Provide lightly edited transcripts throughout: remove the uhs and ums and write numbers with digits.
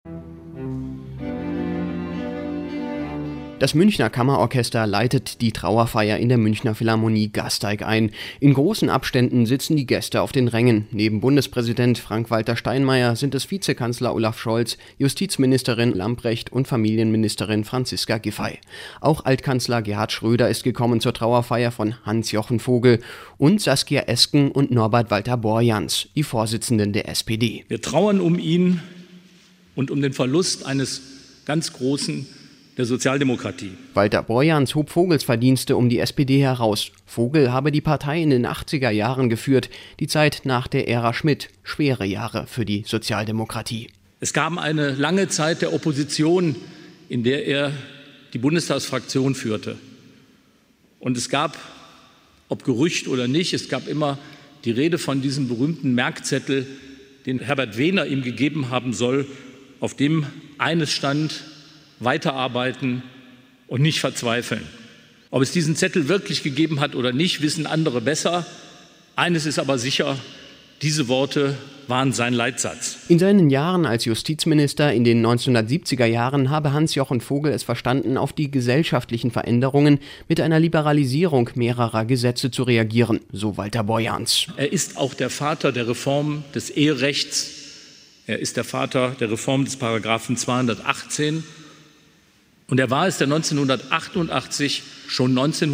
Das Münchner Kammerorchester leitet die Trauerfeier in der Münchner Philharmonie Gasteig ein. In großen Abständen sitzen die Gäste auf den Rängen. Neben Bundespräsident Frank-Walter Steinmeier sind es Vizekanzler Olaf Scholz, Justizministerin Lambrecht und Familienministerin Franziska Giffey. Auch Altkanzler Gerhard Schröder ist gekommen zur Trauerfeier von Hans-Jochen Vogel und Saskia Esken und Norbert Walter Borjans, die Vorsitzenden der SPD. Wir trauern um ihn und um den Verlust eines ganz Großen der Sozialdemokratie. Walter Borjans hob Vogels Verdienste um die SPD heraus. Vogel habe die Partei in den 80er Jahren geführt, die Zeit nach der Ära Schmidt, schwere Jahre für die Sozialdemokratie. Es gab eine lange Zeit der Opposition, in der er die Bundestagsfraktion führte. Und es gab, ob Gerücht oder nicht, es gab immer die Rede von diesem berühmten Merkzettel, den Herbert Wehner ihm gegeben haben soll, auf dem eines stand: weiterarbeiten und nicht verzweifeln. Ob es diesen Zettel wirklich gegeben hat oder nicht, wissen andere besser. Eines ist aber sicher: diese Worte waren sein Leitsatz. In seinen Jahren als Justizminister in den 1970er Jahren habe Hans-Jochen Vogel es verstanden, auf die gesellschaftlichen Veränderungen mit einer Liberalisierung mehrerer Gesetze zu reagieren, so Walter Borjans. Er ist auch der Vater der Reform des Eherechts. Er ist der Vater der Reform des Paragraphen 218. Und er war es, der 1988, schon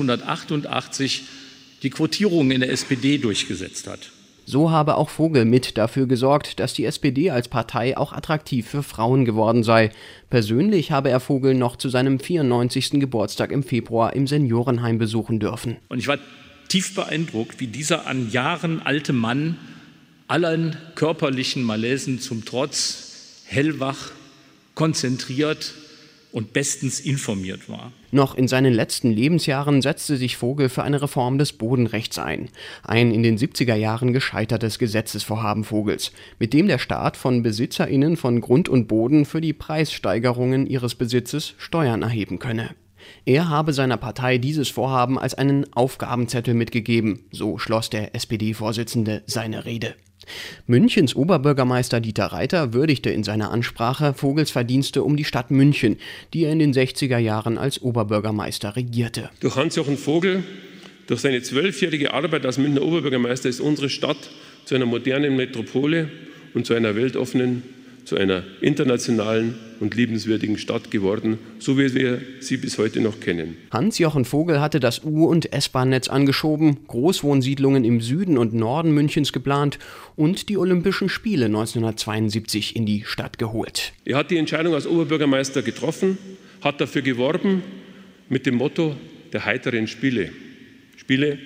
1988, die Quotierung in der SPD durchgesetzt hat. So habe auch Vogel mit dafür gesorgt, dass die SPD als Partei auch attraktiv für Frauen geworden sei. Persönlich habe er Vogel noch zu seinem 94. Geburtstag im Februar im Seniorenheim besuchen dürfen. Und ich war tief beeindruckt, wie dieser an Jahren alte Mann allen körperlichen Malaisen zum Trotz hellwach, konzentriert und bestens informiert war. Noch in seinen letzten Lebensjahren setzte sich Vogel für eine Reform des Bodenrechts ein. Ein in den 70er Jahren gescheitertes Gesetzesvorhaben Vogels, mit dem der Staat von BesitzerInnen von Grund und Boden für die Preissteigerungen ihres Besitzes Steuern erheben könne. Er habe seiner Partei dieses Vorhaben als einen Aufgabenzettel mitgegeben, so schloss der SPD-Vorsitzende seine Rede. Münchens Oberbürgermeister Dieter Reiter würdigte in seiner Ansprache Vogels Verdienste um die Stadt München, die er in den 60er Jahren als Oberbürgermeister regierte. Durch Hans-Jochen Vogel, durch seine 12-jährige Arbeit als Münchner Oberbürgermeister ist unsere Stadt zu einer modernen Metropole und zu einer weltoffenen, zu einer internationalen und liebenswürdigen Stadt geworden, so wie wir sie bis heute noch kennen. Hans-Jochen Vogel hatte das U- und S-Bahn-Netz angeschoben, Großwohnsiedlungen im Süden und Norden Münchens geplant und die Olympischen Spiele 1972 in die Stadt geholt. Er hat die Entscheidung als Oberbürgermeister getroffen, hat dafür geworben mit dem Motto der heiteren Spiele. Spiele,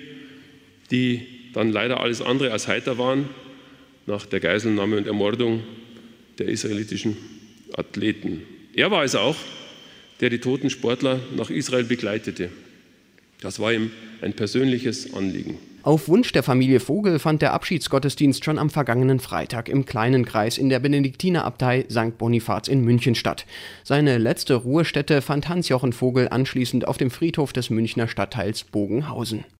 die dann leider alles andere als heiter waren, nach der Geiselnahme und Ermordung der israelitischen Athleten. Er war es auch, der die toten Sportler nach Israel begleitete. Das war ihm ein persönliches Anliegen. Auf Wunsch der Familie Vogel fand der Abschiedsgottesdienst schon am vergangenen Freitag im kleinen Kreis in der Benediktinerabtei St. Bonifaz in München statt. Seine letzte Ruhestätte fand Hans-Jochen Vogel anschließend auf dem Friedhof des Münchner Stadtteils Bogenhausen.